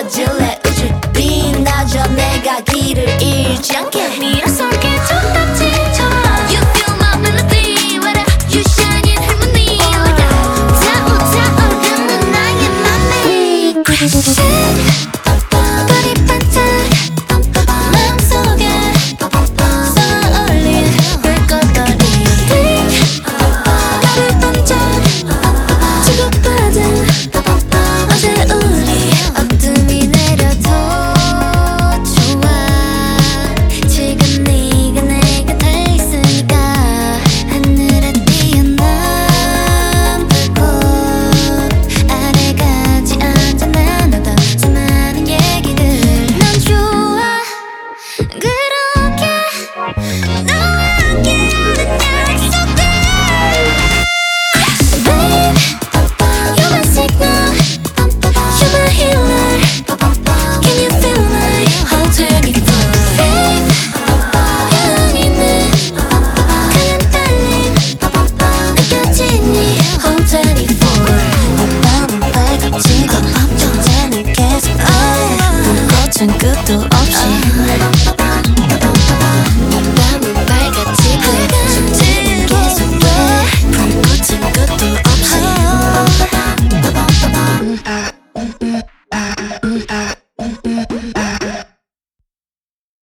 찾을래 우주 빛나줘 내가 길을 잃지 않게 밀어설게 젖같이처럼 You feel my melody whether you shine in harmony 타오르는 나의 맘에 Crash 별이 반짝 마음속에 쏘아올린 불꽃놀이 별이 반짝 주고받은 어제 우리 어둠이 내려도 좋아 지금 네가 내 곁에 있으니까 하늘에 뛰어넘고 아래 가지 않자 나눠도 수많은 얘기들 난 좋아 그렇게 너와 함께하는 약속들 Babe you're my signal you're my healer can you feel my whole 24 Babe 향기는 강한 떨림 느껴지니 whole 24 밤은 밝아지고 언제는 계속 불꽃은 끝도 없이 밤은 밝아지고 언제는 계속해 불꽃은 끝도 없이